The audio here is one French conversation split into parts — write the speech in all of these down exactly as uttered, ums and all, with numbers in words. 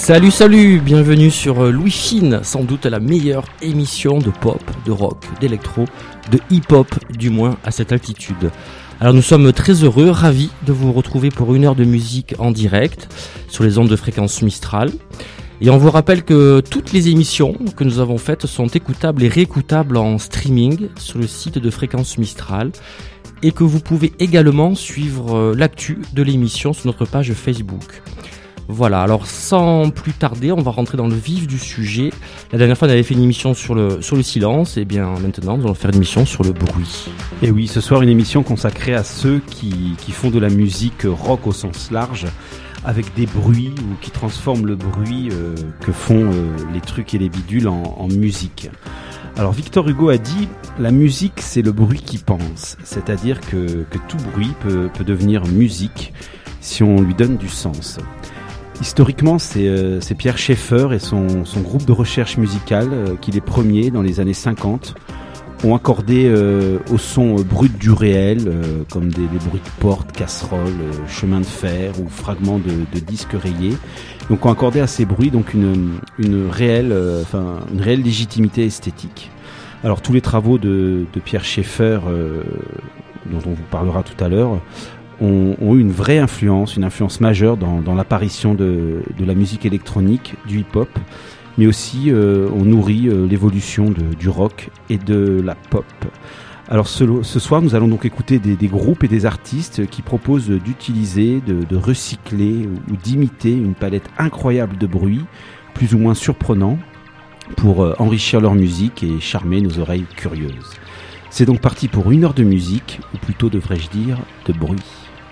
Salut, salut, bienvenue sur Louis Fine, sans doute la meilleure émission de pop, de rock, d'électro, de hip-hop, du moins à cette altitude. Alors nous sommes très heureux, ravis de vous retrouver pour une heure de musique en direct sur les ondes de fréquence Mistral. Et on vous rappelle que toutes les émissions que nous avons faites sont écoutables et réécoutables en streaming sur le site de Fréquence Mistral et que vous pouvez également suivre l'actu de l'émission sur notre page Facebook. Voilà, alors sans plus tarder, on va rentrer dans le vif du sujet. La dernière fois, on avait fait une émission sur le, sur le silence, et bien maintenant, nous allons faire une émission sur le bruit. Et oui, ce soir, une émission consacrée à ceux qui, qui font de la musique rock au sens large, avec des bruits ou qui transforment le bruit euh, que font euh, les trucs et les bidules en, en musique. Alors Victor Hugo a dit « La musique, c'est le bruit qui pense », c'est-à-dire que, que tout bruit peut, peut devenir musique si on lui donne du sens. Historiquement, c'est, euh, c'est Pierre Schaeffer et son, son groupe de recherche musicale euh, qui, les premiers, dans les années cinquante, ont accordé euh, au son euh, brut du réel, euh, comme des, des bruits de porte, casseroles, euh, chemins de fer ou fragments de, de disques rayés. Donc, ont accordé à ces bruits donc une, une réelle, euh, enfin, une réelle légitimité esthétique. Alors, tous les travaux de, de Pierre Schaeffer, euh, dont on vous parlera tout à l'heure, Ont, ont eu une vraie influence, une influence majeure dans, dans l'apparition de, de la musique électronique, du hip-hop, mais aussi euh, ont nourri euh, l'évolution de, du rock et de la pop. Alors ce, ce soir, nous allons donc écouter des, des groupes et des artistes qui proposent d'utiliser, de, de recycler ou d'imiter une palette incroyable de bruits, plus ou moins surprenants, pour euh, enrichir leur musique et charmer nos oreilles curieuses. C'est donc parti pour une heure de musique, ou plutôt devrais-je dire, de bruit.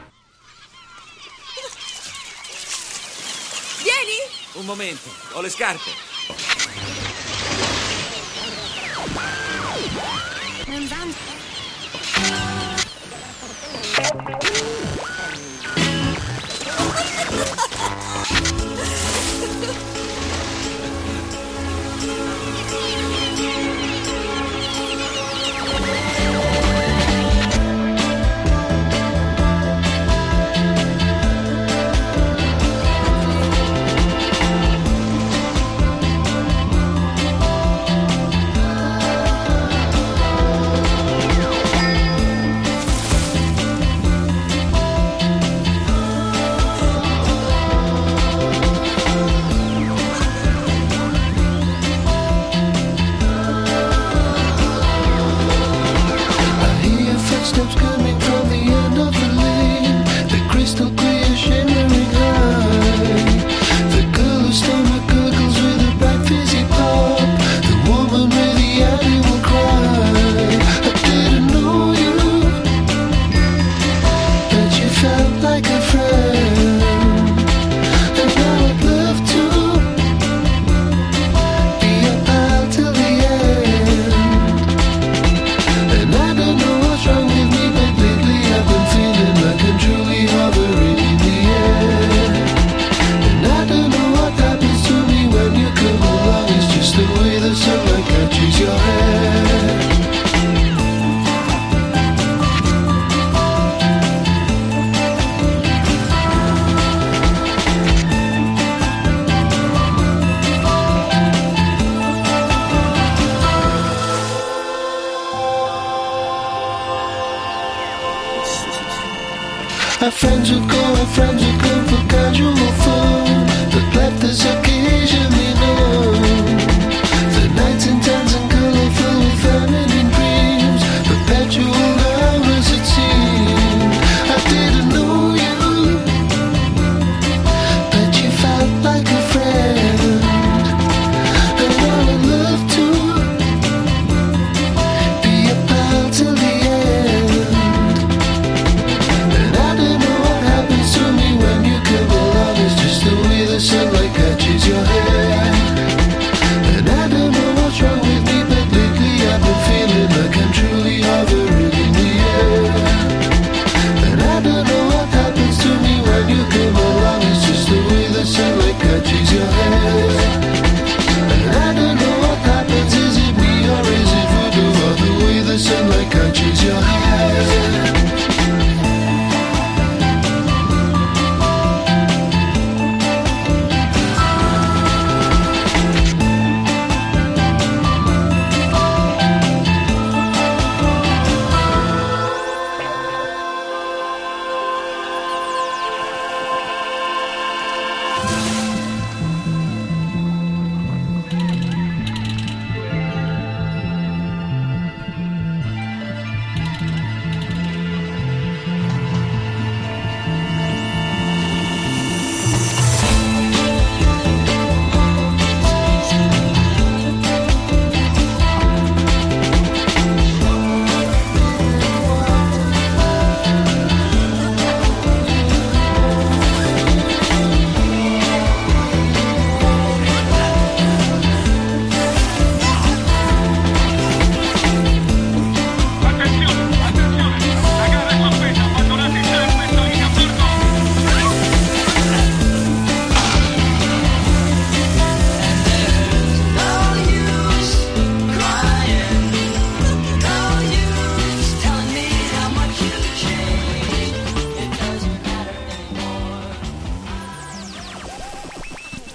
Un momento, ho le scarpe. Our friends would go, our friends would go for casual fun, but left us occasionally known. The nights intense and colourful with feminine dreams, perpetual hours it seemed. I didn't know you, but you felt like a friend, and I would love to be a pal till the end. And I don't know what happens to me when you come along. It's just the way the sunlight catches your hair.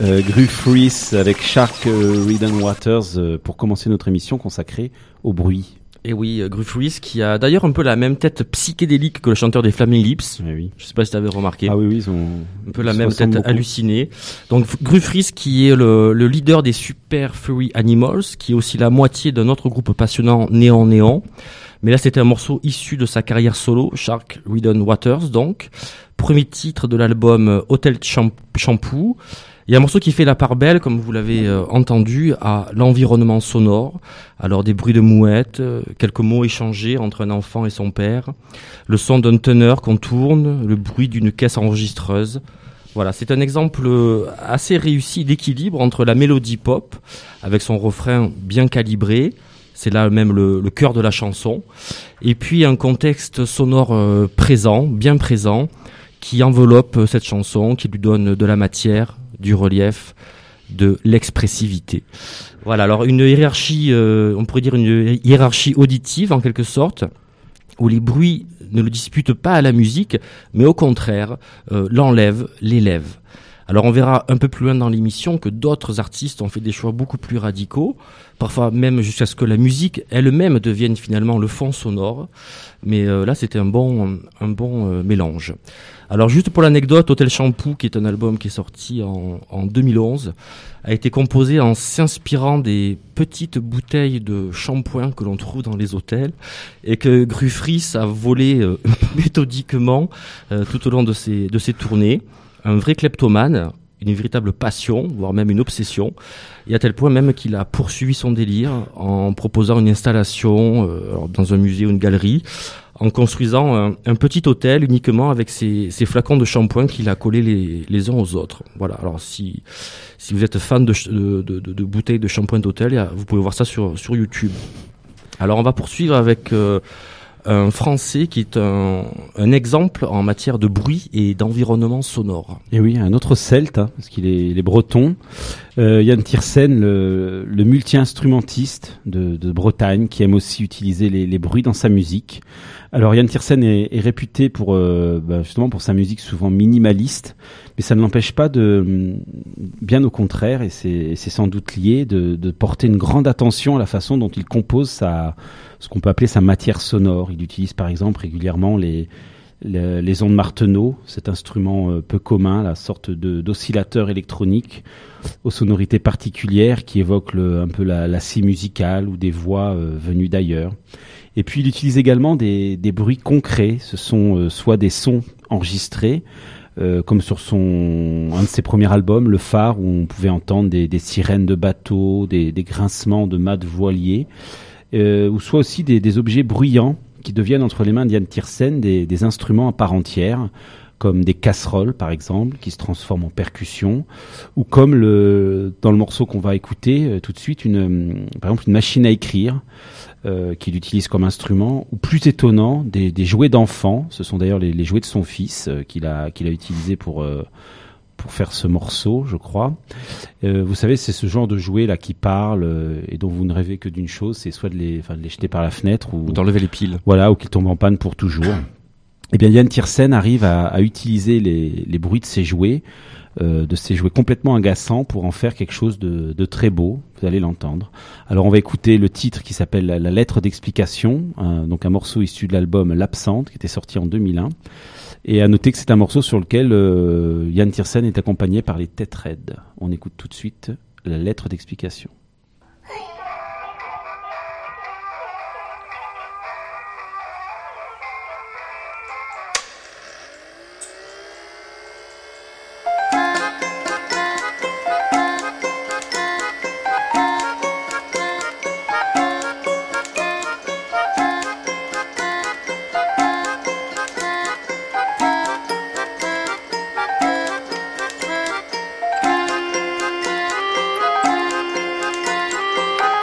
Euh, Gruff Rhys avec Shark euh, Ridden Waters euh, pour commencer notre émission consacrée au bruit. Et oui, euh, Gruff Rhys qui a d'ailleurs un peu la même tête psychédélique que le chanteur des Flaming Lips. Eh oui. Je sais pas si tu avais remarqué. Ah oui, oui, ils ont Un peu la ils se même tête ressemblent beaucoup. hallucinée. Donc Gruff Rhys qui est le, le leader des Super Furry Animals, qui est aussi la moitié d'un autre groupe passionnant Néon Néon. Mais là c'était un morceau issu de sa carrière solo, Shark Ridden Waters donc. Premier titre de l'album euh, Hotel Champ- Shampoo. Il y a un morceau qui fait la part belle, comme vous l'avez euh, entendu, à l'environnement sonore. Alors des bruits de mouettes, euh, quelques mots échangés entre un enfant et son père, le son d'un teneur qu'on tourne, le bruit d'une caisse enregistreuse. Voilà, c'est un exemple euh, assez réussi d'équilibre entre la mélodie pop, avec son refrain bien calibré, c'est là même le, le cœur de la chanson, et puis un contexte sonore euh, présent, bien présent, qui enveloppe euh, cette chanson, qui lui donne de la matière, du relief, de l'expressivité. Voilà, alors une hiérarchie, euh, on pourrait dire une hiérarchie auditive en quelque sorte, où les bruits ne le disputent pas à la musique, mais au contraire, euh, l'enlèvent, l'élèvent. Alors on verra un peu plus loin dans l'émission que d'autres artistes ont fait des choix beaucoup plus radicaux, parfois même jusqu'à ce que la musique elle-même devienne finalement le fond sonore, mais euh, là c'était un bon, un bon euh, mélange. Alors juste pour l'anecdote, Hotel Shampoo, qui est un album qui est sorti en, en deux mille onze, a été composé en s'inspirant des petites bouteilles de shampoing que l'on trouve dans les hôtels et que Gruff Rhys a volé euh, méthodiquement euh, tout au long de ses, de ses tournées. Un vrai kleptomane, une véritable passion, voire même une obsession, et à tel point même qu'il a poursuivi son délire en proposant une installation euh, alors dans un musée ou une galerie, en construisant un, un petit hôtel uniquement avec ses, ses flacons de shampoing qu'il a collés les, les uns aux autres. Voilà. Alors si si vous êtes fan de, de, de, de bouteilles de shampoing d'hôtel, vous pouvez voir ça sur sur YouTube. Alors on va poursuivre avec euh, un Français qui est un, un exemple en matière de bruit et d'environnement sonore. Et oui, un autre celte, hein, parce qu'il est, il est breton. Euh, Yann Tiersen, le, le multi-instrumentiste de, de Bretagne, qui aime aussi utiliser les, les bruits dans sa musique. Alors Yann Tiersen est, est réputé pour euh, bah, justement pour sa musique souvent minimaliste, mais ça ne l'empêche pas de, bien au contraire, et c'est, et c'est sans doute lié, de, de porter une grande attention à la façon dont il compose sa, ce qu'on peut appeler sa matière sonore. Il utilise par exemple régulièrement les les, les ondes Martenot, cet instrument euh, peu commun, la sorte de, d'oscillateur électronique aux sonorités particulières qui évoquent le, un peu la, la scie musicale ou des voix euh, venues d'ailleurs. Et puis il utilise également des, des bruits concrets, ce sont euh, soit des sons enregistrés, euh, comme sur son un de ses premiers albums, Le Phare, où on pouvait entendre des, des sirènes de bateaux, des, des grincements de mâts de voiliers, euh, ou soit aussi des, des objets bruyants qui deviennent entre les mains d'Yann Tiersen des, des instruments à part entière, comme des casseroles par exemple, qui se transforment en percussions, ou comme le, dans le morceau qu'on va écouter euh, tout de suite, une, par exemple une machine à écrire, euh, qu'il utilise comme instrument, ou plus étonnant, des, des jouets d'enfants. Ce sont d'ailleurs les, les jouets de son fils euh, qu'il a, qu'il a utilisé pour... Euh, pour faire ce morceau, je crois. Euh, vous savez, c'est ce genre de jouets là qui parlent euh, et dont vous ne rêvez que d'une chose, c'est soit de les, enfin, de les jeter par la fenêtre ou, Ou d'enlever les piles. Voilà, ou qu'ils tombent en panne pour toujours. Eh bien, Yann Tiersen arrive à, à utiliser les, les bruits de ces jouets, euh, de ces jouets complètement agaçants, pour en faire quelque chose de, de très beau. Vous allez l'entendre. Alors, on va écouter le titre qui s'appelle La, la lettre d'explication, hein, donc un morceau issu de l'album L'Absente, qui était sorti en deux mille un. Et à noter que c'est un morceau sur lequel euh, Yann Tiersen est accompagné par les Têtes Raides. On écoute tout de suite La lettre d'explication. Thank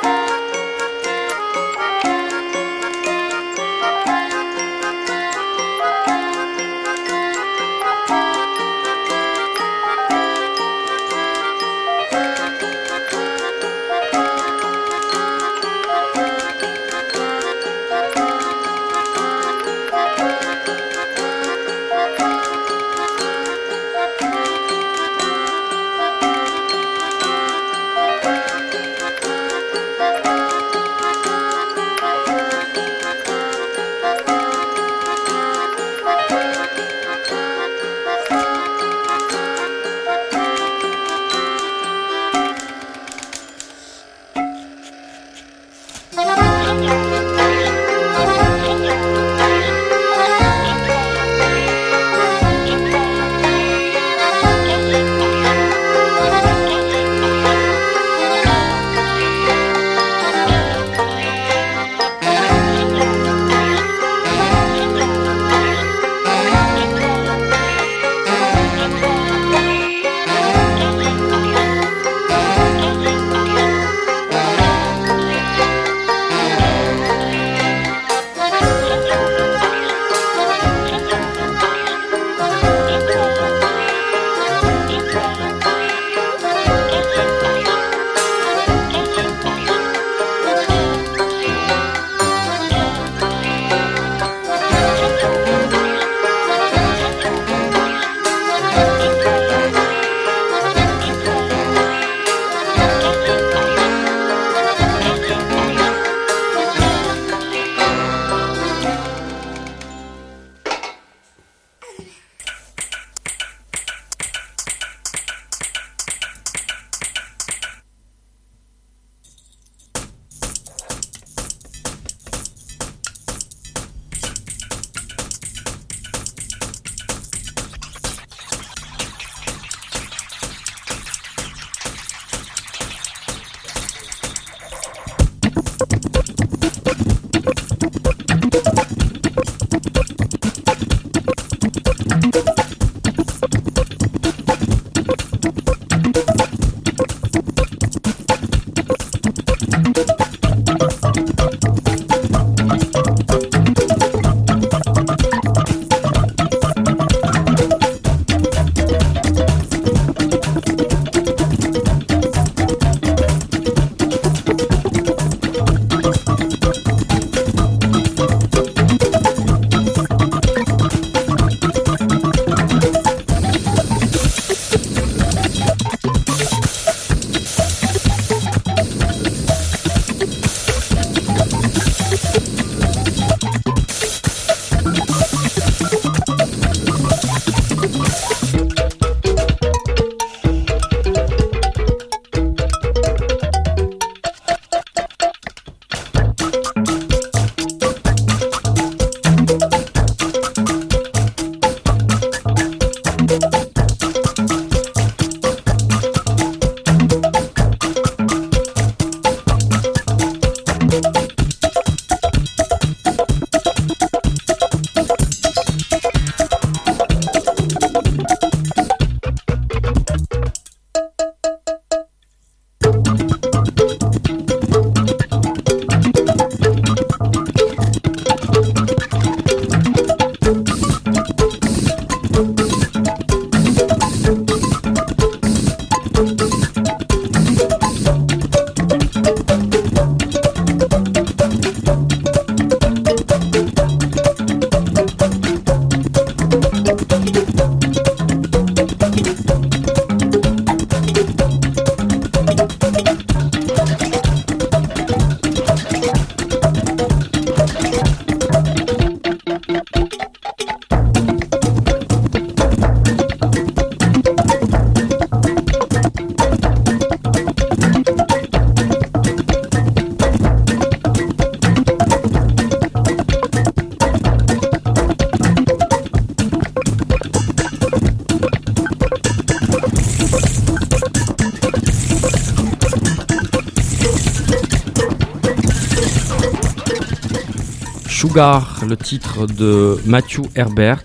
Sugar, le titre de Matthew Herbert,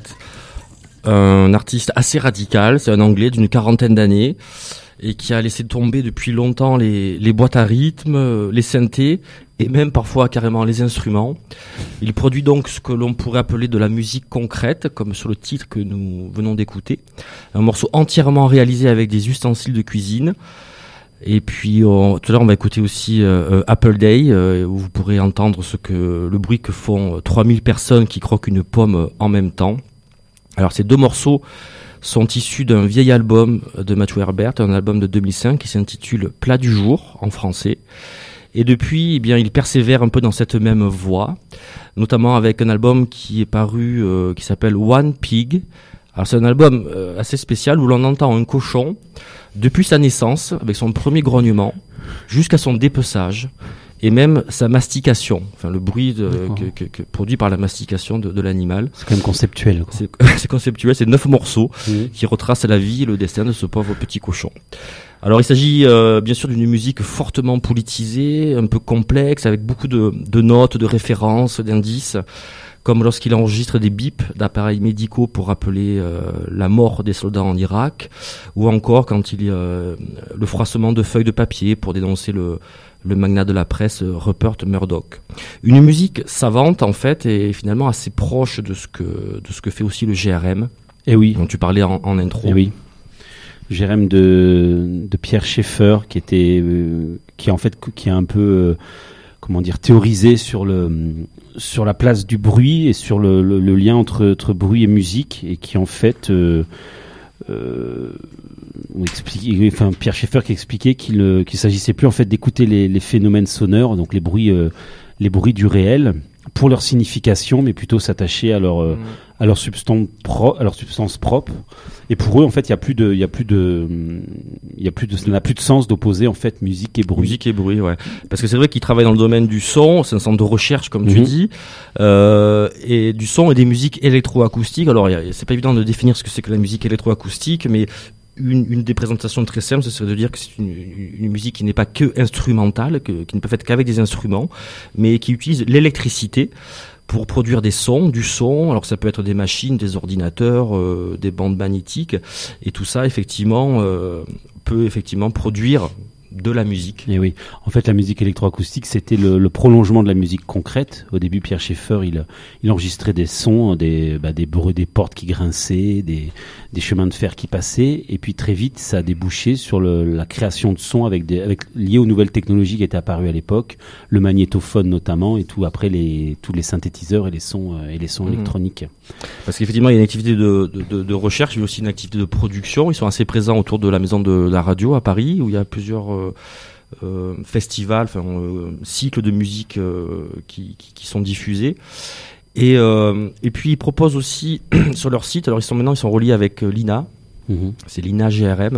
un artiste assez radical, c'est un Anglais d'une quarantaine d'années et qui a laissé tomber depuis longtemps les, les boîtes à rythme, les synthés et même parfois carrément les instruments. Il produit donc ce que l'on pourrait appeler de la musique concrète, comme sur le titre que nous venons d'écouter. Un morceau entièrement réalisé avec des ustensiles de cuisine. Et puis on, tout à l'heure on va écouter aussi euh, Apple Day euh, où vous pourrez entendre ce que le bruit que font euh, trois mille personnes qui croquent une pomme euh, en même temps. Alors ces deux morceaux sont issus d'un vieil album de Matthew Herbert, un album de deux mille cinq qui s'intitule Plat du jour en français. Et depuis, eh bien, il persévère un peu dans cette même voie, notamment avec un album qui est paru euh, qui s'appelle One Pig. Alors c'est un album euh, assez spécial où l'on entend un cochon depuis sa naissance, avec son premier grognement, jusqu'à son dépeçage, et même sa mastication, enfin le bruit de, que, que, que produit par la mastication de, de l'animal. C'est quand même conceptuel, quoi. C'est, c'est conceptuel, c'est neuf morceaux mmh. qui retracent la vie et le destin de ce pauvre petit cochon. Alors il s'agit euh, bien sûr d'une musique fortement politisée, un peu complexe, avec beaucoup de, de notes, de références, d'indices, comme lorsqu'il enregistre des bips d'appareils médicaux pour rappeler euh, la mort des soldats en Irak, ou encore quand il y a euh, le froissement de feuilles de papier pour dénoncer le, le magnat de la presse euh, Rupert Murdoch. Une musique savante en fait et finalement assez proche de ce que de ce que fait aussi le G R M. Et oui, dont tu parlais en, en intro. Et oui. G R M de de Pierre Schaeffer qui était euh, qui en fait qui a un peu euh, comment dire théorisé sur le sur la place du bruit et sur le, le, le lien entre, entre bruit et musique et qui en fait euh, euh, explique, enfin Pierre Schaeffer qui expliquait qu'il euh, qu'il s'agissait plus en fait d'écouter les, les phénomènes sonores, donc les bruits euh, les bruits du réel pour leur signification, mais plutôt s'attacher à leur euh, mmh. à leur substance pro, à leur substance propre. Et pour eux, en fait, il y a plus de, il y a plus de, il y a plus de, ça n'a plus de sens d'opposer en fait musique et bruit. Musique et bruit, ouais. Parce que c'est vrai qu'ils travaillent dans le domaine du son, c'est un centre de recherche, comme mmh. tu dis, euh, et du son et des musiques électroacoustiques. Alors, y a, c'est pas évident de définir ce que c'est que la musique électroacoustique, mais Une, une des présentations très simples, ce serait de dire que c'est une, une musique qui n'est pas que instrumentale, que, qui ne peut être qu'avec des instruments, mais qui utilise l'électricité pour produire des sons, du son. Alors ça peut être des machines, des ordinateurs, euh, des bandes magnétiques, et tout ça effectivement euh, peut effectivement produire de la musique. Et oui, en fait la musique électroacoustique c'était le, le prolongement de la musique concrète. Au début Pierre Schaeffer il, il enregistrait des sons, des, bah, des bruits des portes qui grinçaient, des, des chemins de fer qui passaient, et puis très vite ça a débouché sur le, la création de sons avec des, avec, liés aux nouvelles technologies qui étaient apparues à l'époque, le magnétophone notamment, et tout après les, tous les synthétiseurs et les sons, euh, et les sons mmh. électroniques. Parce qu'effectivement il y a une activité de, de, de, de recherche, il y a aussi une activité de production. Ils sont assez présents autour de la maison de la radio à Paris, où il y a plusieurs euh, Euh, festivals, enfin euh, cycles de musique euh, qui, qui, qui sont diffusés. Et, euh, et puis ils proposent aussi sur leur site, alors ils sont maintenant ils sont reliés avec euh, l'I N A, mmh. c'est l'I N A G R M.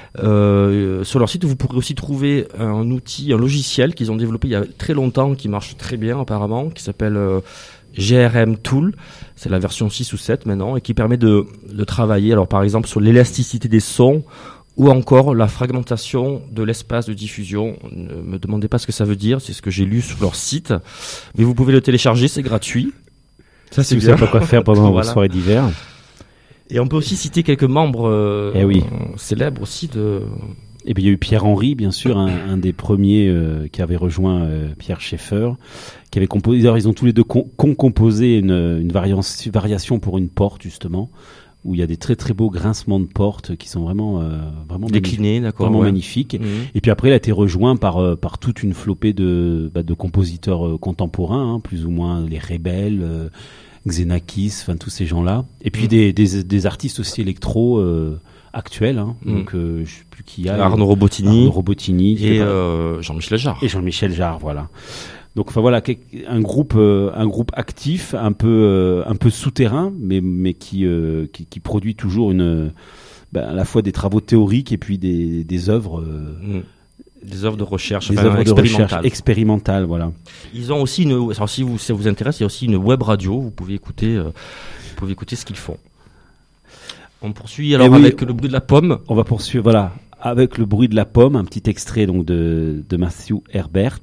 Euh, sur leur site vous pourrez aussi trouver un outil, un logiciel qu'ils ont développé il y a très longtemps qui marche très bien apparemment, qui s'appelle euh, G R M Tool, c'est la version six ou sept maintenant, et qui permet de, de travailler alors par exemple sur l'élasticité des sons, ou encore la fragmentation de l'espace de diffusion. Ne me demandez pas ce que ça veut dire, c'est ce que j'ai lu sur leur site, mais vous pouvez le télécharger, c'est gratuit. Ça, c'est si vous savez pas quoi faire pendant voilà. vos soirées d'hiver. Et on peut aussi citer quelques membres euh, eh oui. célèbres aussi de... Et puis il y a eu Pierre Henry, bien sûr, un, un des premiers euh, qui avait rejoint euh, Pierre Schaeffer, qui avait composé. Ils ont tous les deux con, con composé une, une variance, variation pour une porte justement, où il y a des très très beaux grincements de portes qui sont vraiment euh, vraiment déclinés, d'accord, vraiment ouais. magnifiques. Mmh. Et puis après, il a été rejoint par euh, par toute une flopée de bah, de compositeurs euh, contemporains, hein, plus ou moins les Rebels, euh, Xenakis, enfin tous ces gens-là. Et puis mmh. des, des des artistes aussi électro euh, actuels. Hein. Mmh. Donc euh, je sais plus qui y a. Arnaud Robotini, Arnaud Robotini et euh, Jean-Michel Jarre. Et Jean-Michel Jarre, voilà. Donc enfin voilà, un groupe euh, un groupe actif, un peu euh, un peu souterrain, mais mais qui euh, qui, qui produit toujours une ben, à la fois des travaux théoriques et puis des des œuvres euh, mmh. des œuvres de recherche, des enfin, œuvres de expérimentales. recherche expérimentales, voilà. Ils ont aussi une, alors si vous ça vous intéresse, il y a aussi une web radio, vous pouvez écouter euh, vous pouvez écouter ce qu'ils font. On poursuit alors oui, avec le bruit de la pomme. On va poursuivre, voilà, avec le bruit de la pomme, un petit extrait donc de de Matthew Herbert.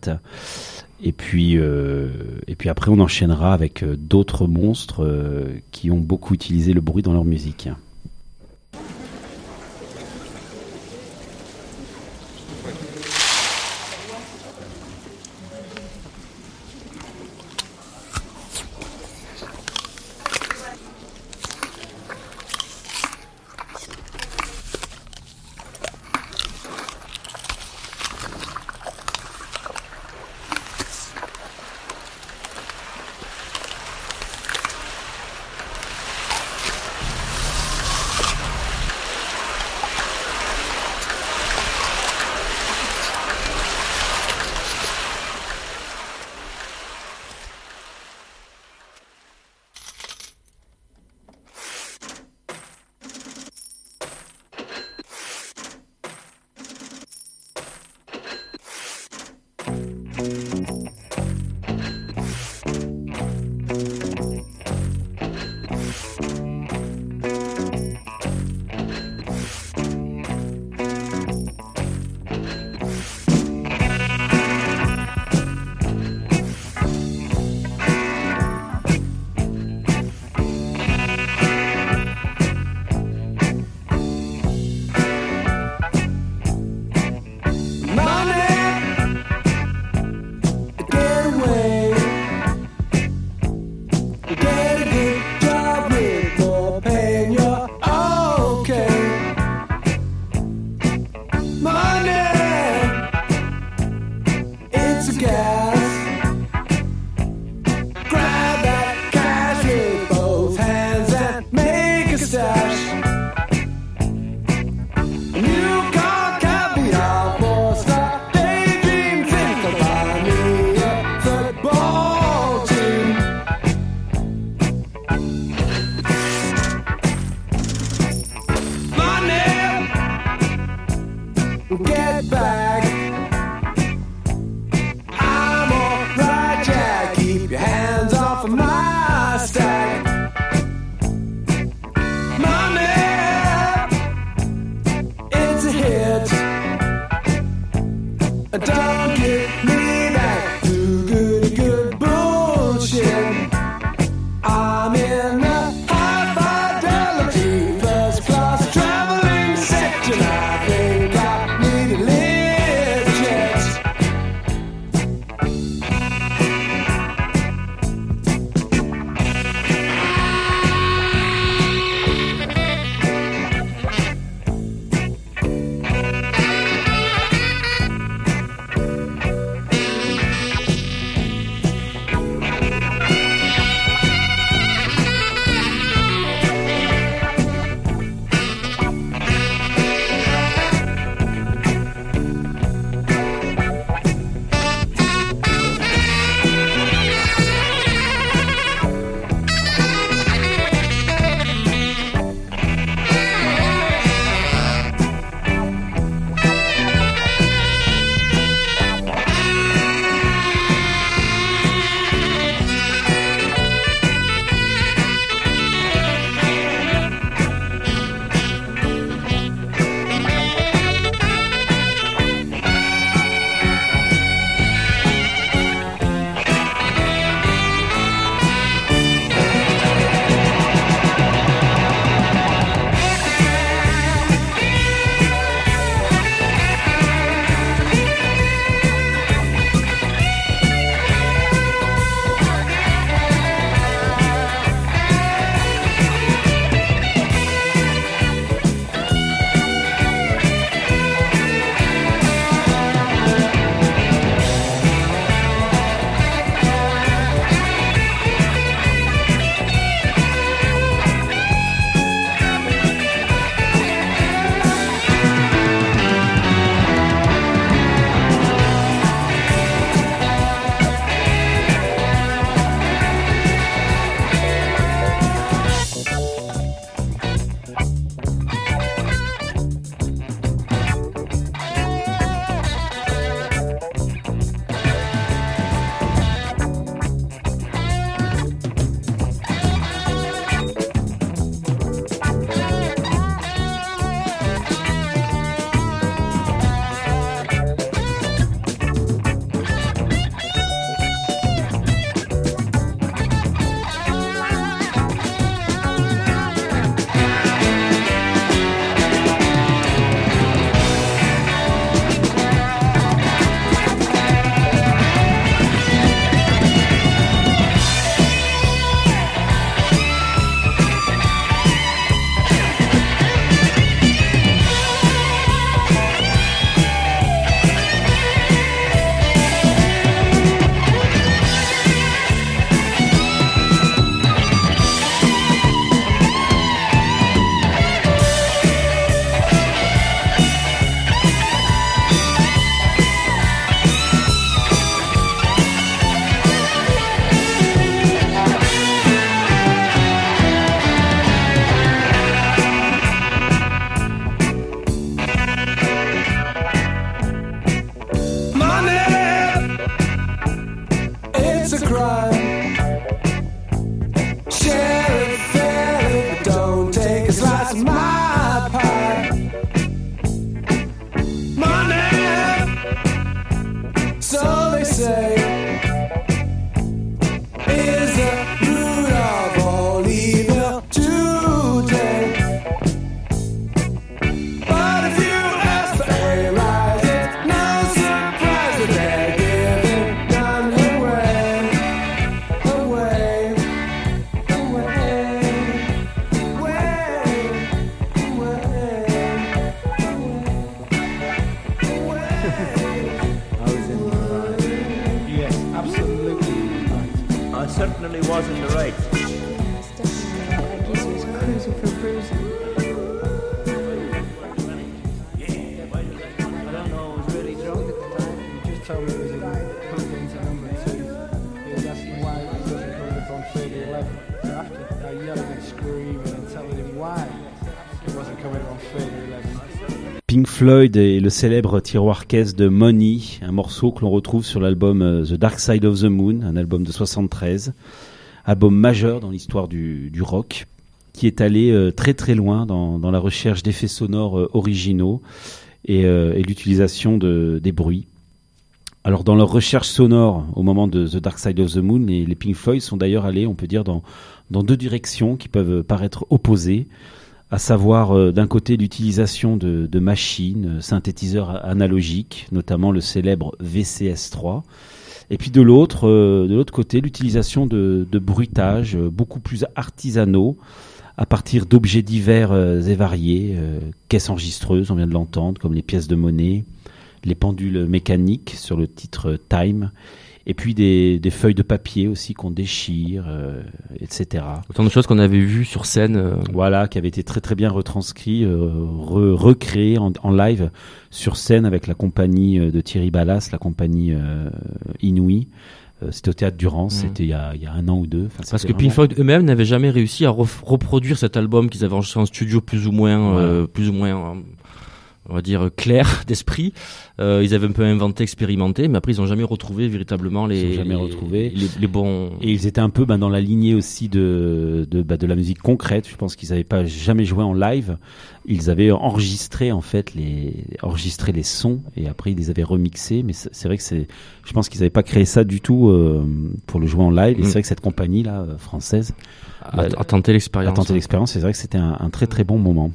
Et puis, euh, et puis après, on enchaînera avec euh, d'autres monstres euh, qui ont beaucoup utilisé le bruit dans leur musique. First class traveling section, I think I need to live. my part. Money, so they say, is the root of all evil today. But if you ask for a rise, it's no surprise that they're giving none away, away, away, away, away. Yes, absolutely right. I certainly was in the right. Yes, definitely. I guess he was cruising for bruising. I don't know, I was really drunk at the time. He just told me it was in Hurricanes at number two. He was asking why he wasn't coming up on thirty eleven. So after I yelling and screaming and telling him why he wasn't coming up on thirty eleven. Pink Floyd et le célèbre tiroir caisse de Money, un morceau que l'on retrouve sur l'album euh, The Dark Side of the Moon, un album de soixante-treize, album majeur dans l'histoire du, du rock, qui est allé euh, très très loin dans, dans la recherche d'effets sonores euh, originaux et, euh, et l'utilisation de, des bruits. Alors dans leur recherche sonore au moment de The Dark Side of the Moon, les, les Pink Floyd sont d'ailleurs allés, on peut dire, dans, dans deux directions qui peuvent paraître opposées, à savoir euh, d'un côté l'utilisation de, de machines, euh, synthétiseurs analogiques, notamment le célèbre V C S trois, et puis de l'autre, euh, de l'autre côté, l'utilisation de, de bruitages euh, beaucoup plus artisanaux, à partir d'objets divers euh, et variés, euh, caisses enregistreuses, on vient de l'entendre, comme les pièces de monnaie, les pendules mécaniques sur le titre Time, et puis des, des feuilles de papier aussi qu'on déchire, euh, et cetera. Autant de choses qu'on avait vues sur scène. Euh... Voilà, qui avait été très très bien retranscrit, euh, re, recréé en, en live sur scène avec la compagnie de Thierry Ballas, la compagnie euh, Inouï. Euh, c'était au Théâtre Durance, mmh. c'était il y, a, il y a un an ou deux. Enfin, Parce que vraiment... Pink Floyd eux-mêmes n'avaient jamais réussi à ref- reproduire cet album qu'ils avaient enregistré en studio plus ou moins, ouais. euh, plus ou moins, euh, on va dire clair d'esprit. Euh, ils avaient un peu inventé, expérimenté, mais après ils n'ont jamais retrouvé véritablement les, ils ont jamais retrouvé les, les bons. Et ils étaient un peu bah, dans la lignée aussi de de, bah, de la musique concrète. Je pense qu'ils n'avaient pas jamais joué en live. Ils avaient enregistré en fait les enregistré les sons et après ils les avaient remixés. Mais c'est, c'est vrai que c'est, je pense qu'ils n'avaient pas créé ça du tout euh, pour le jouer en live. Et mmh. c'est vrai que cette compagnie là française a, a tenté l'expérience. A tenté l'expérience. C'est vrai que c'était un, un très très bon moment.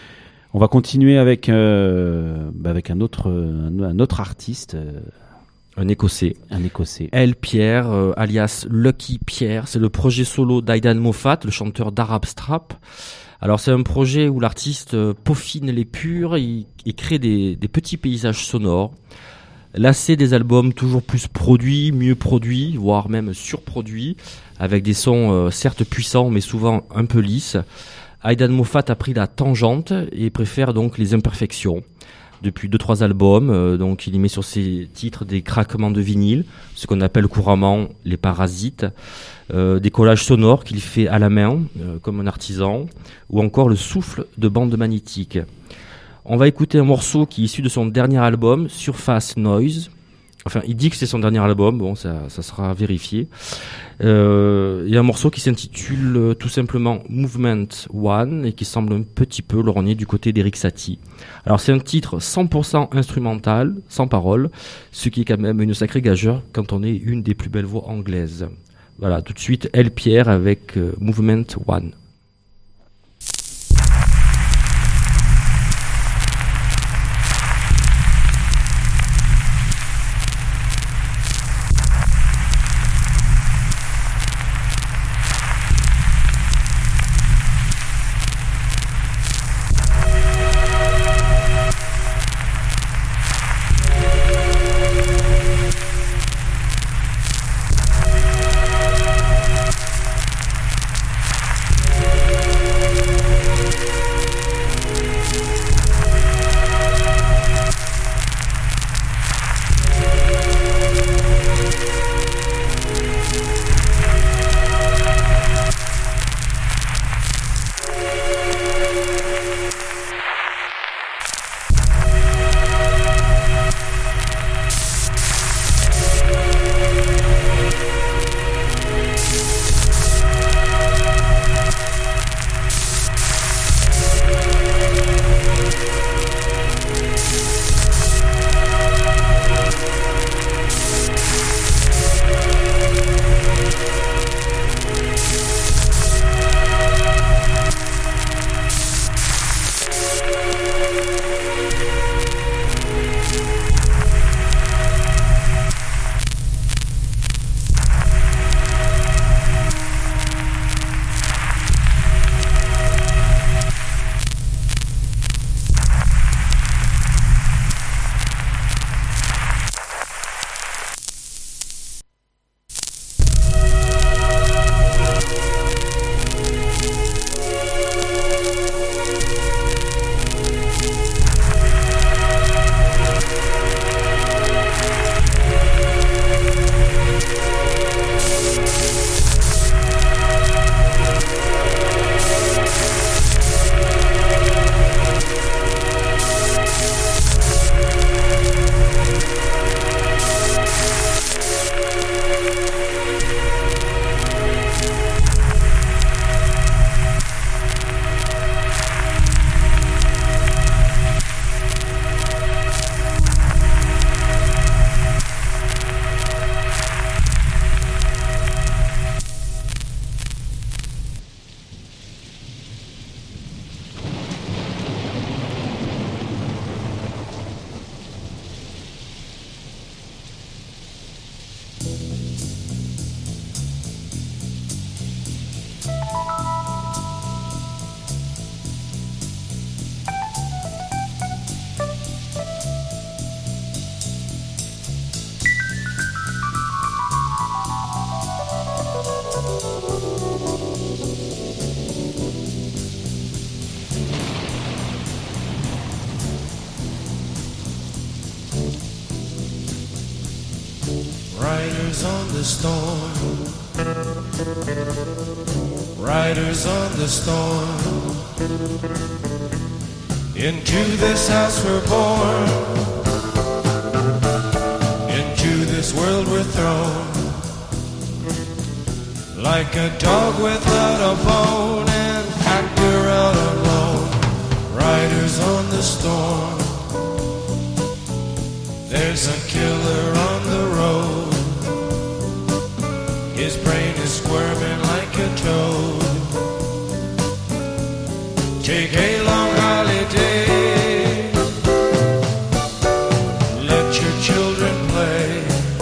On va continuer avec euh, bah avec un autre un autre artiste, euh, un Écossais, un Écossais. El Pierre, euh, alias Lucky Pierre. C'est le projet solo d'Aidan Moffat, le chanteur d'Arab Strap. Alors c'est un projet où l'artiste euh, peaufine les purs, il, il crée des, des petits paysages sonores, lassé des albums toujours plus produits, mieux produits, voire même surproduits, avec des sons euh, certes puissants mais souvent un peu lisses. Aidan Moffat a pris la tangente et préfère donc les imperfections. Depuis deux trois albums, euh, donc il y met sur ses titres des craquements de vinyle, ce qu'on appelle couramment les parasites, euh, des collages sonores qu'il fait à la main, euh, comme un artisan, ou encore le souffle de bandes magnétiques. On va écouter un morceau qui est issu de son dernier album, Surface Noise. Enfin, il dit que c'est son dernier album, bon, ça, ça sera vérifié. Euh, il y a un morceau qui s'intitule euh, tout simplement Movement One et qui semble un petit peu lorgner du côté d'Eric Satie. Alors, c'est un titre cent pour cent instrumental, sans parole, ce qui est quand même une sacrée gageure quand on est une des plus belles voix anglaises. Voilà, tout de suite, El Pierre avec euh, Movement One. Riders on the storm, riders on the storm. Into this house we're born, into this world we're thrown. Like a dog without a bone, an actor out alone. Riders on the storm, there's a killer on the road. His brain is squirming like a toad. Take a long holiday, let your children play.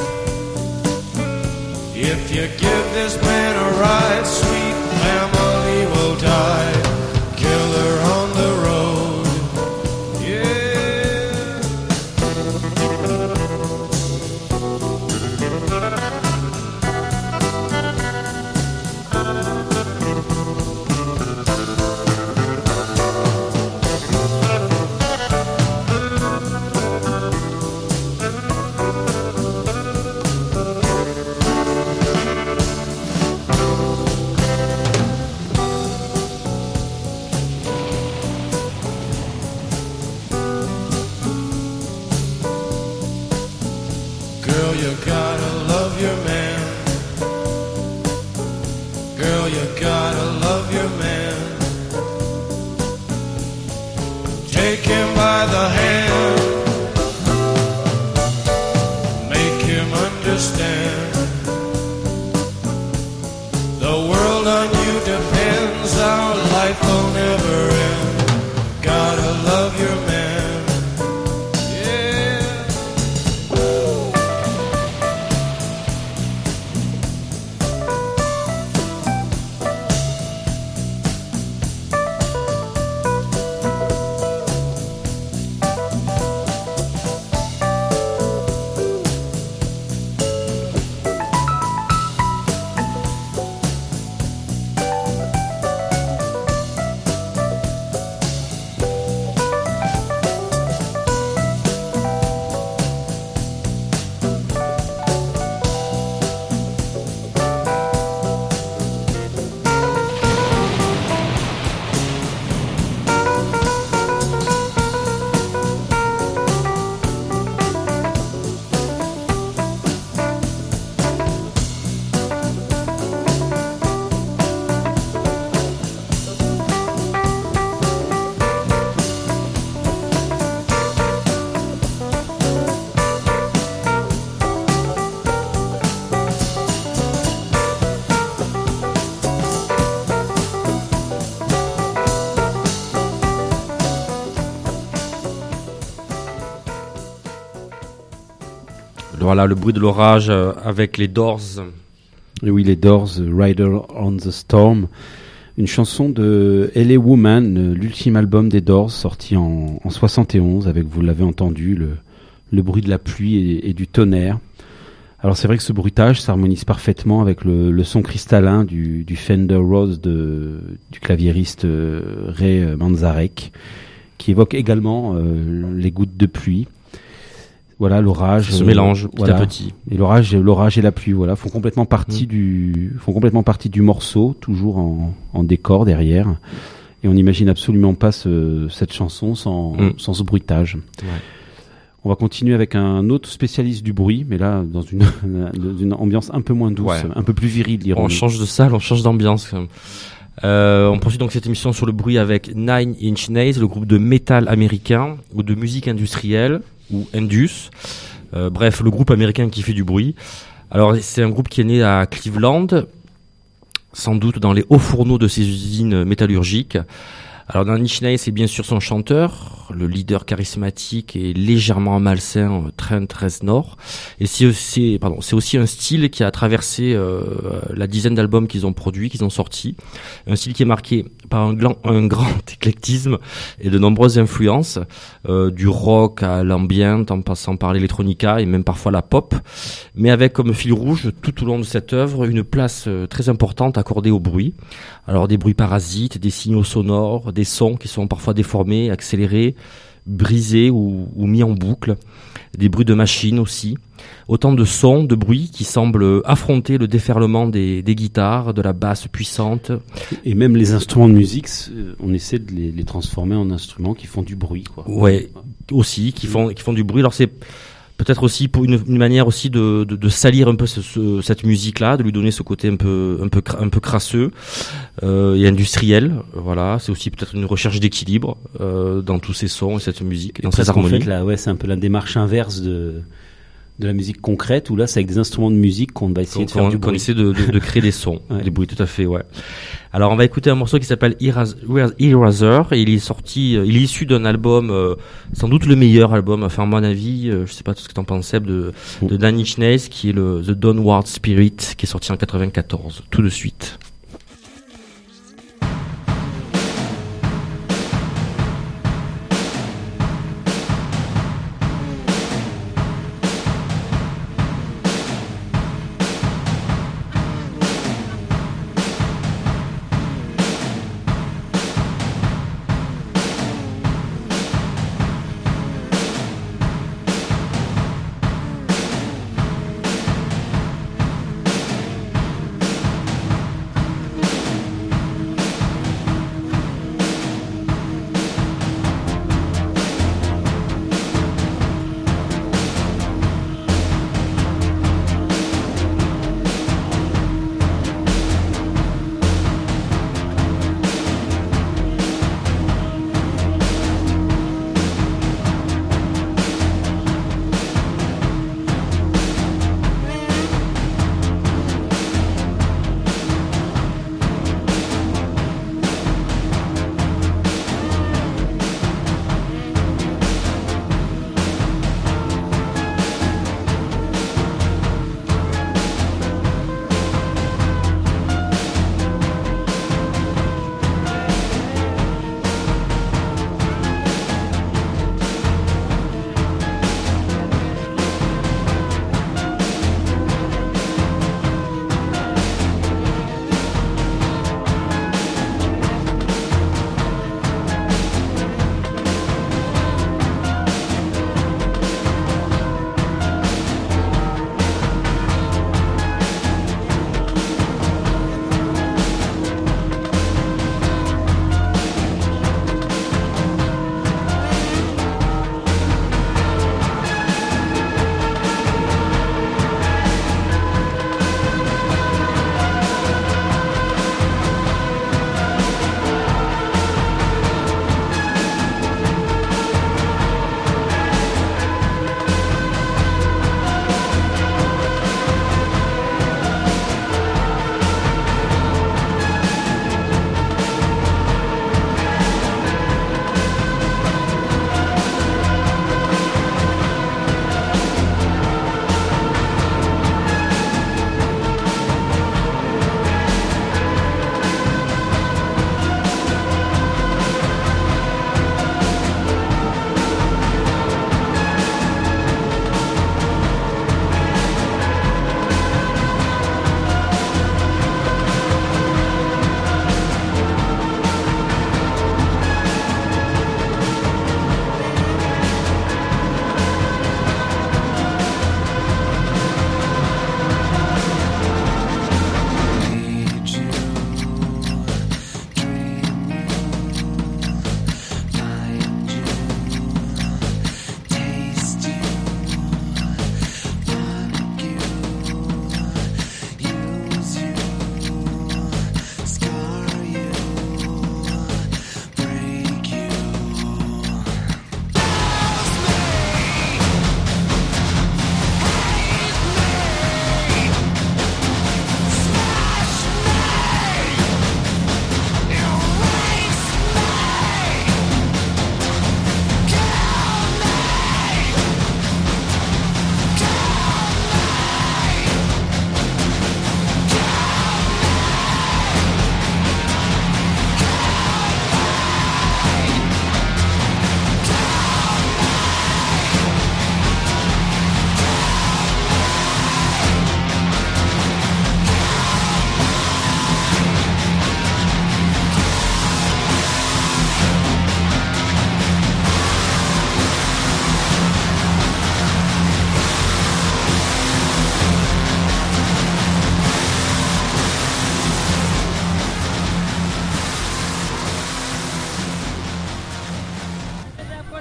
If you give this man a ride, sweet family will die. Killer on the road, yeah. Girl, you gotta love your man. Girl, you gotta love your man. Take him by the hand, make him understand. The world on you depends, our life will never end. Gotta love your man, yeah. Voilà le bruit de l'orage euh, avec les Doors. Et oui, les Doors, Rider on the Storm, une chanson de L A Woman, l'ultime album des Doors sorti en, en soixante et onze, avec, vous l'avez entendu, le, le bruit de la pluie et, et du tonnerre. Alors c'est vrai que ce bruitage s'harmonise parfaitement avec le, le son cristallin du, du Fender Rhodes de, du claviériste euh, Ray Manzarek, qui évoque également euh, les gouttes de pluie. Voilà, l'orage se euh, mélange petit voilà. à petit. Et l'orage, l'orage et la pluie, voilà, font complètement partie mmh. du, font complètement partie du morceau, toujours en, en décor derrière. Et on n'imagine absolument pas ce, cette chanson sans, mmh. sans ce bruitage. Ouais. On va continuer avec un autre spécialiste du bruit, mais là dans une, dans une ambiance un peu moins douce, ouais. un peu plus virile, dirons-nous. On change de salle, on change d'ambiance. Quand même. Euh, on poursuit donc cette émission sur le bruit avec Nine Inch Nails, le groupe de métal américain ou de musique industrielle ou Indus. Euh, bref, le groupe américain qui fait du bruit. Alors c'est un groupe qui est né à Cleveland, sans doute dans les hauts fourneaux de ces usines métallurgiques. Alors Nine Inch Nails, c'est bien sûr son chanteur, le leader charismatique et légèrement malsain Trent Reznor. Et c'est aussi, pardon, c'est aussi un style qui a traversé euh, la dizaine d'albums qu'ils ont produits, qu'ils ont sortis. Un style qui est marqué par un, glan, un grand éclectisme et de nombreuses influences, euh, du rock à l'ambient, en passant par l'électronica et même parfois la pop, mais avec comme fil rouge tout au long de cette œuvre une place euh, très importante accordée au bruit. Alors des bruits parasites, des signaux sonores, des sons qui sont parfois déformés, accélérés, brisés ou, ou mis en boucle, des bruits de machines aussi. Autant de sons, de bruits qui semblent affronter le déferlement des, des guitares, de la basse puissante. Et même les instruments de musique, on essaie de les, les transformer en instruments qui font du bruit, quoi. Ouais, aussi, qui font, qui font du bruit. Alors c'est peut-être aussi pour une, une manière aussi de, de, de salir un peu ce, ce, cette musique-là, de lui donner ce côté un peu, un peu, un peu crasseux euh, et industriel. Voilà, c'est aussi peut-être une recherche d'équilibre euh, dans tous ces sons et cette musique, dans cette harmonie. En fait, là, ouais, c'est un peu la démarche inverse de de la musique concrète, où là, c'est avec des instruments de musique qu'on va essayer de faire du bruit. Qu'on essaie de, de, de créer des sons, ouais. des bruits, tout à fait, ouais. Alors, on va écouter un morceau qui s'appelle Eras- Eraser, et il est sorti, il est issu d'un album, euh, sans doute le meilleur album, enfin, à mon avis, euh, je sais pas tout ce que t'en penses, Seb, de, de Nine Inch Nails, qui est le The Downward Spirit, qui est sorti en quatre-vingt-quatorze, tout de suite. Thank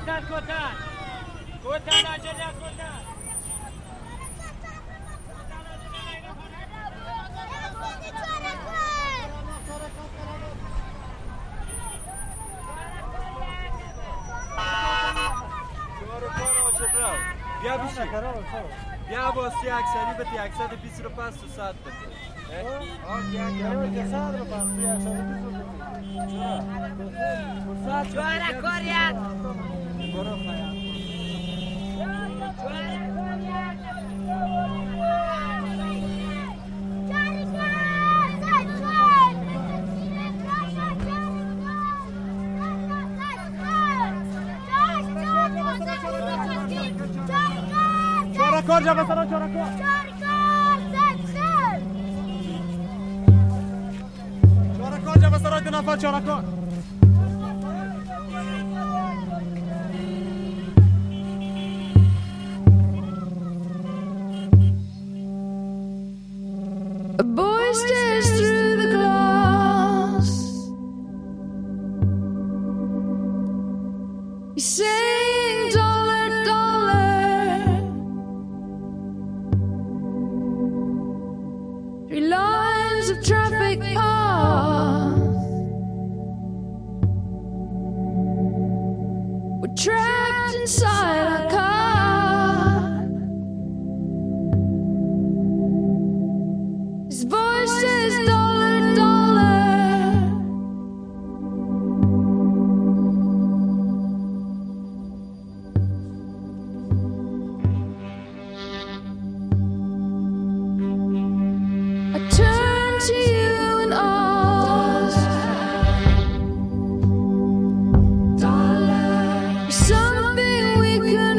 بیا بیشی بیا باسی اکثری به تی اکثر بیست رو پس تو ساعت بده آه بیا بیا ساعت رو پس بیا اکثر بیست رو جوارا کوریات برو خیام Corja, vai sarar, chora, corja. Chora, corja, vai sarar, não faz, chora, corja. A boy stares through the glass. He's saying, dollar, dollar. Three lines of traffic pass. We're trapped inside our car. His voice says dollar, dollar. I turn to you and ask, dollar, something we could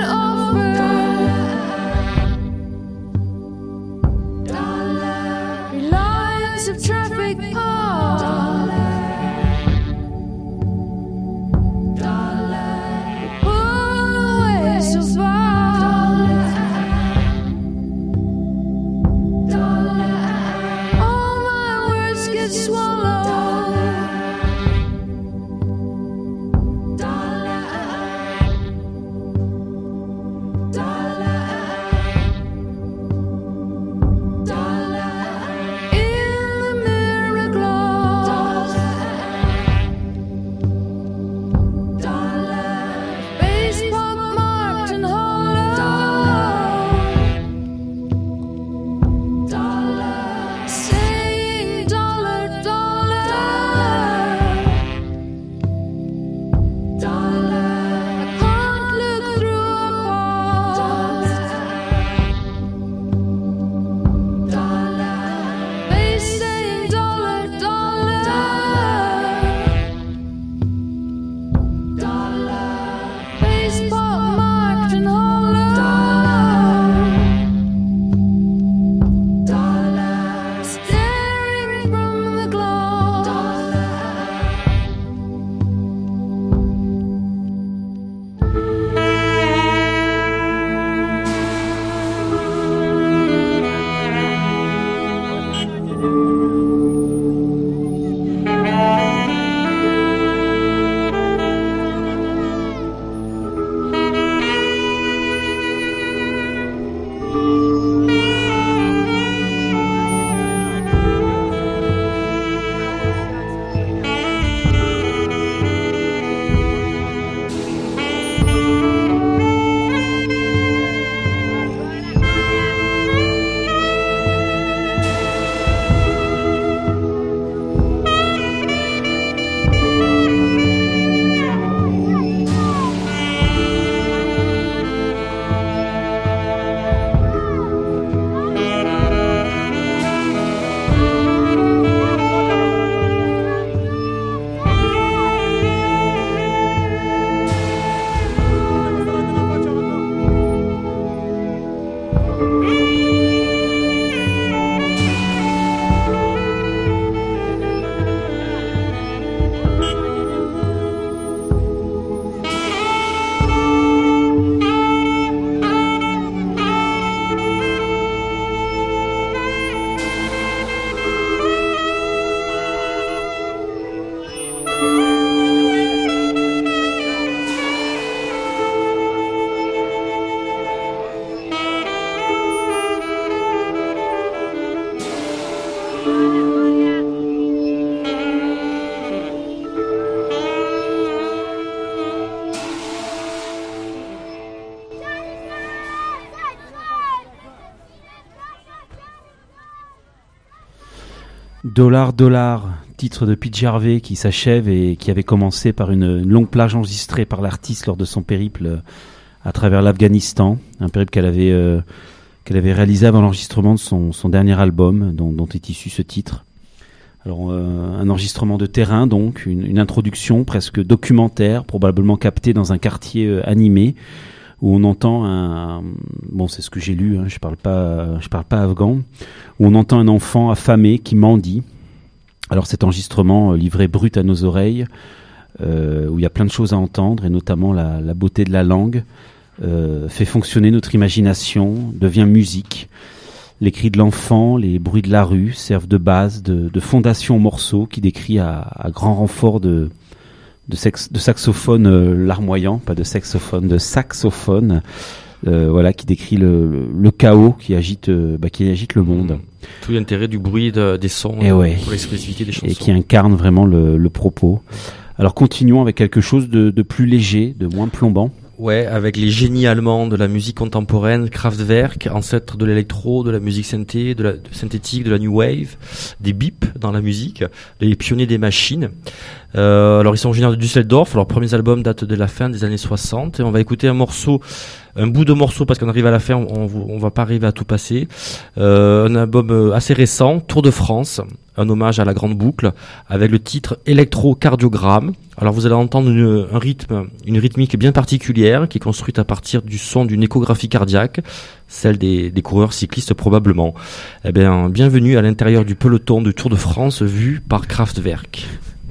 Dollar Dollar, titre de Pete Harvey qui s'achève et qui avait commencé par une, une longue plage enregistrée par l'artiste lors de son périple à travers l'Afghanistan, un périple qu'elle avait, euh, qu'elle avait réalisé avant l'enregistrement de son, son dernier album dont, dont est issu ce titre. Alors euh, un enregistrement de terrain donc, une, une introduction presque documentaire, probablement captée dans un quartier euh, animé où on entend un, bon c'est ce que j'ai lu, hein, je parle pas, je parle pas afghan, où on entend un enfant affamé qui mendie. Alors cet enregistrement euh, livré brut à nos oreilles, euh, où il y a plein de choses à entendre et notamment la, la beauté de la langue, euh, fait fonctionner notre imagination, devient musique. Les cris de l'enfant, les bruits de la rue servent de base, de, de fondation au morceau qui décrit à, à grand renfort de De, sex, de saxophone euh, larmoyant, pas de saxophone, de saxophone, euh, voilà, qui décrit le, le, le chaos qui agite, euh, bah, qui agite le monde. Tout l'intérêt du bruit de, des sons, et euh, ouais. pour l'expressivité des chansons. Et qui incarne vraiment le, le propos. Alors continuons avec quelque chose de, de plus léger, de moins plombant. Ouais, avec les génies allemands de la musique contemporaine, Kraftwerk, ancêtre de l'électro, de la musique synthé, de la de synthétique, de la new wave, des bips dans la musique, les pionniers des machines. Euh, alors ils sont originaires de Düsseldorf, leurs premiers albums datent de la fin des années soixante, et on va écouter un morceau, un bout de morceau parce qu'on arrive à la fin, on, on va pas arriver à tout passer. Euh, un album assez récent, Tour de France, un hommage à la grande boucle, avec le titre Électrocardiogramme. Alors vous allez entendre une, un rythme, une rythmique bien particulière qui est construite à partir du son d'une échographie cardiaque, celle des, des coureurs cyclistes probablement. Eh bien, bienvenue à l'intérieur du peloton du Tour de France vu par Kraftwerk.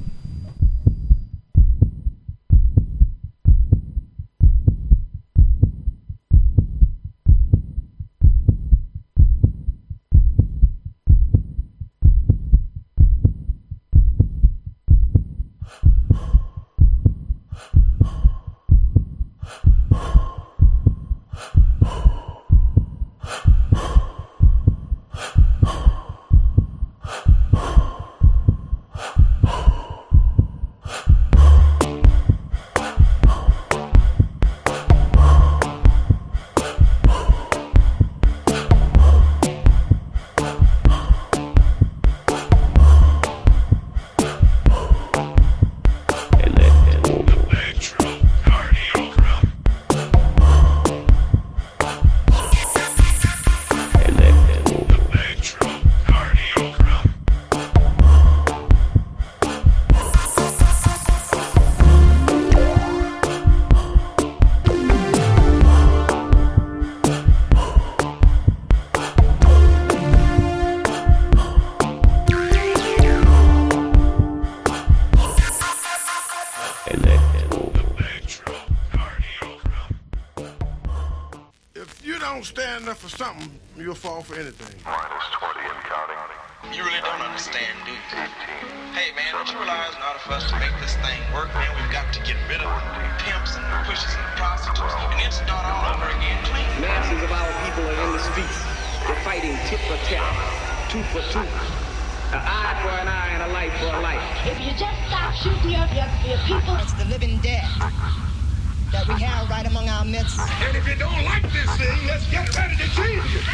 stand up for something, you'll fall for anything. Minus twenty and counting. You really don't understand, do you? Hey, man, don't you realize in order for us to make this thing work, man, we've got to get rid of the pimps and the pushes and the prostitutes and then start all over again clean. Masses of our people are in the streets. They're fighting tit for tat, tooth for tooth. An eye for an eye and a life for a life. If you just stop shooting your, your, your people, it's the living dead that we have right among our midst. And if you don't like this thing, let's get ready to change it.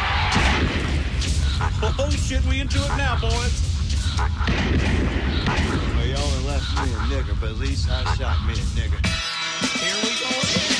Oh shit, we into it now, boys. Well, you only left me a nigger, but at least I shot me a nigger. Here we go again.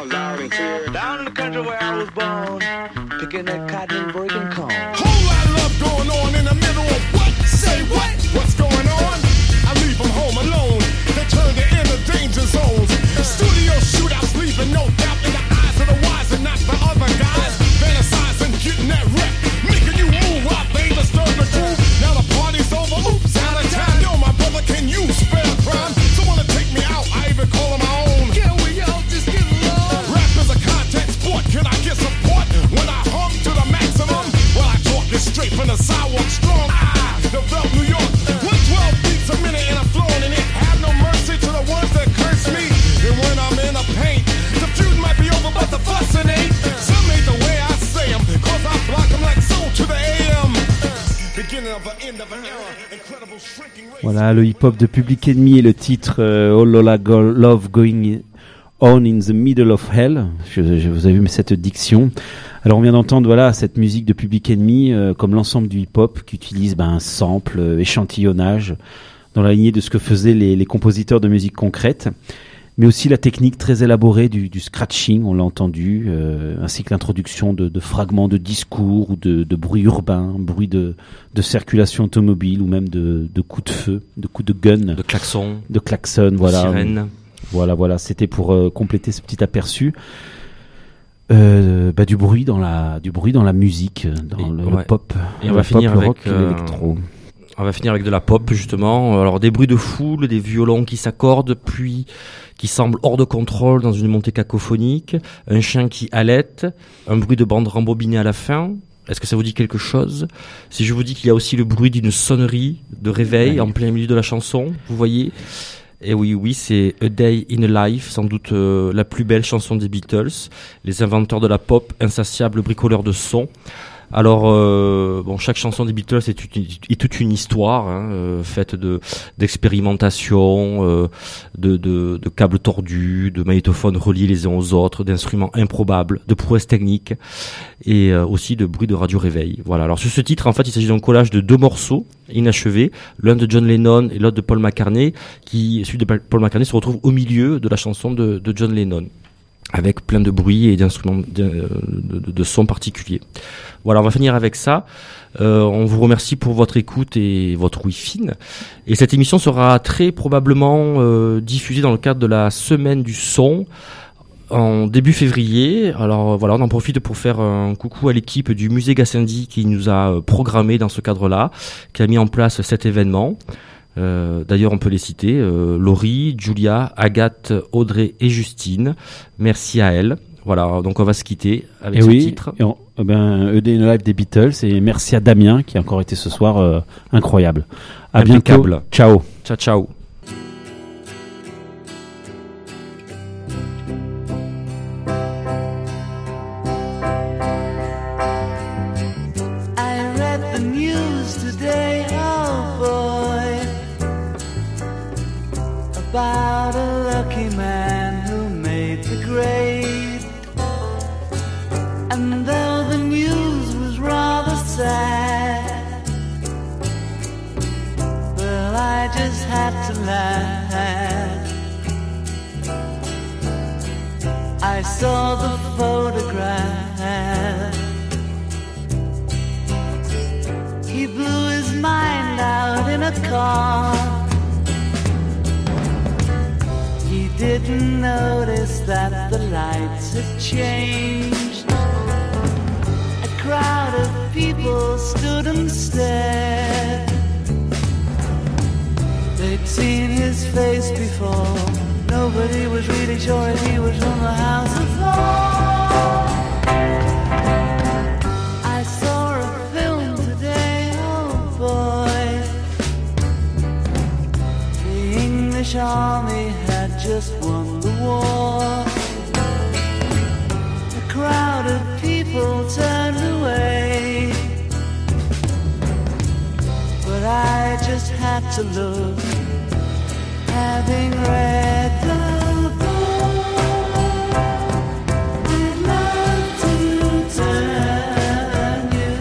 Whole lot of love on in the middle of what? Say what? What's going on? I leave them home alone. They turn to inner danger zones. Studio shootouts leaving no doubt in the eyes of the wise and not the other guys. Fantasizing, getting that rep, making you move up, they disturb the groove. Now the party's over, oops, out of time. Yo, my brother, can you spare a crime? Someone to take me out, I even call him my own. Can we all just get along? Rap is a contact sport, can I get support? When I hum to the maximum, well I talk it straight from the sidewalk strong. I develop New York, one twelve beats a minute and I'm flowing in it. Have no mercy to the ones that curse me. And when I'm in a paint, the feud might be over but the fussing ain't. Some ain't the way I say them, cause I block them like soul to the A M. Beginning of the end of an era, incredible shrinking race. Voilà, le hip-hop de Public Enemy et le titre euh, All Lola Go- Love Going On in the Middle of Hell. Je, je, vous avez vu cette diction. Alors on vient d'entendre voilà cette musique de Public Enemy euh, comme l'ensemble du hip-hop qui utilise ben, un sample, euh, échantillonnage dans la lignée de ce que faisaient les, les compositeurs de musique concrète, mais aussi la technique très élaborée du, du scratching, on l'a entendu, euh, ainsi que l'introduction de, de fragments de discours ou de, de bruits urbains, bruits de, de circulation automobile ou même de, de coups de feu, de coups de gun, de klaxon, de klaxon, voilà, sirène. Voilà, voilà, c'était pour euh, compléter ce petit aperçu. Euh, bah, du bruit dans la, du bruit dans la musique, dans et, le, ouais. le pop, et le on va pop, finir le avec rock, euh, l'électro. On va finir avec de la pop justement. Alors des bruits de foule, des violons qui s'accordent, puis qui semblent hors de contrôle dans une montée cacophonique, un chien qui halète, un bruit de bande rembobinée à la fin. Est-ce que ça vous dit quelque chose? Si je vous dis qu'il y a aussi le bruit d'une sonnerie de réveil ouais. en plein milieu de la chanson, vous voyez? Et oui, oui, c'est A Day in a Life, sans doute euh, la plus belle chanson des Beatles, les inventeurs de la pop, insatiables bricoleurs de sons. Alors, euh, bon, chaque chanson des Beatles est, une, est toute une histoire, hein, euh, faite de d'expérimentation, euh, de, de, de câbles tordus, de magnétophones reliés les uns aux autres, d'instruments improbables, de prouesses techniques et euh, aussi de bruits de radio réveil. Voilà. Alors sur ce titre, en fait, il s'agit d'un collage de deux morceaux inachevés, l'un de John Lennon et l'autre de Paul McCartney, qui celui de Paul McCartney se retrouve au milieu de la chanson de, de John Lennon, avec plein de bruits et d'instruments de, de, de, de sons particuliers. Voilà, on va finir avec ça. Euh, on vous remercie pour votre écoute et votre ouïe fine. Et cette émission sera très probablement euh, diffusée dans le cadre de la semaine du son en début février. Alors voilà, on en profite pour faire un coucou à l'équipe du Musée Gassendi qui nous a programmé dans ce cadre-là, qui a mis en place cet événement. Euh, d'ailleurs, on peut les citer, euh, Laurie, Julia, Agathe, Audrey et Justine. Merci à elles. Voilà, donc on va se quitter avec et ce oui, titre. Et on, eh ben, A Day in a Life des Beatles, et merci à Damien qui a encore été ce soir euh, incroyable. À Impeccable. bientôt. Ciao. Ciao, ciao. I read the news today, oh boy, about a lucky man who made the grade. And though the news was rather sad, well, I just had to laugh. I saw the photograph. He blew his mind out in a car. He didn't notice that the lights had changed. A crowd of people stood and stared. They'd seen his face before. Nobody was really sure if he was from the House of Lords. I saw a film today, oh boy. The English army had just won the war. A crowd of people turned away, but I just had to look, having read the book. I'd love to turn you.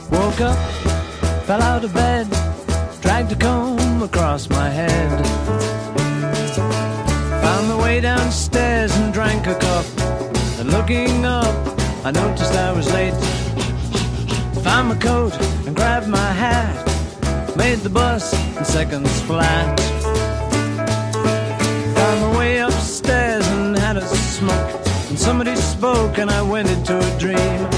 Woke up, fell out of bed, dragged a comb across my head. Found my way downstairs and drank a cup. And looking up, I noticed I was late. Found my coat and grabbed my hat. Made the bus in seconds flat. Found my way upstairs and had a smoke. And somebody spoke and I went into a dream.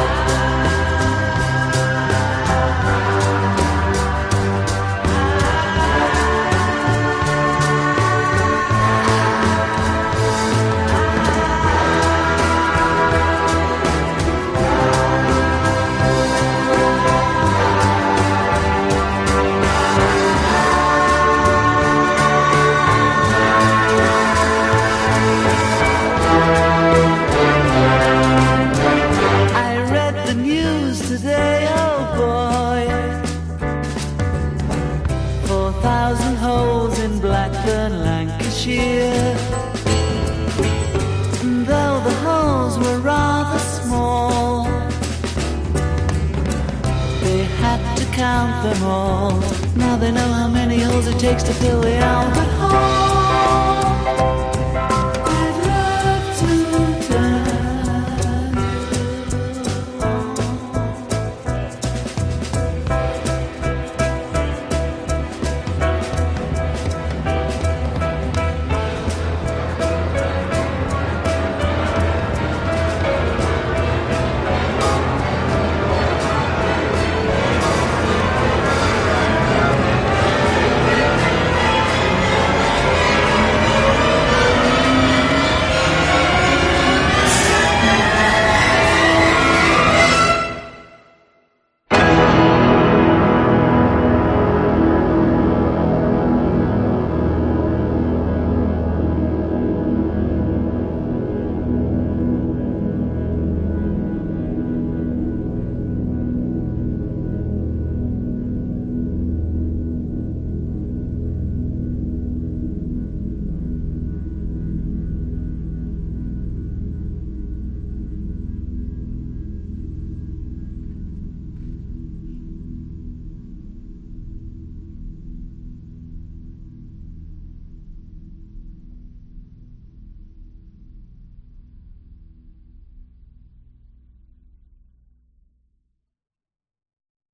And though the holes were rather small, they had to count them all. Now they know how many holes it takes to fill the Albert Hall.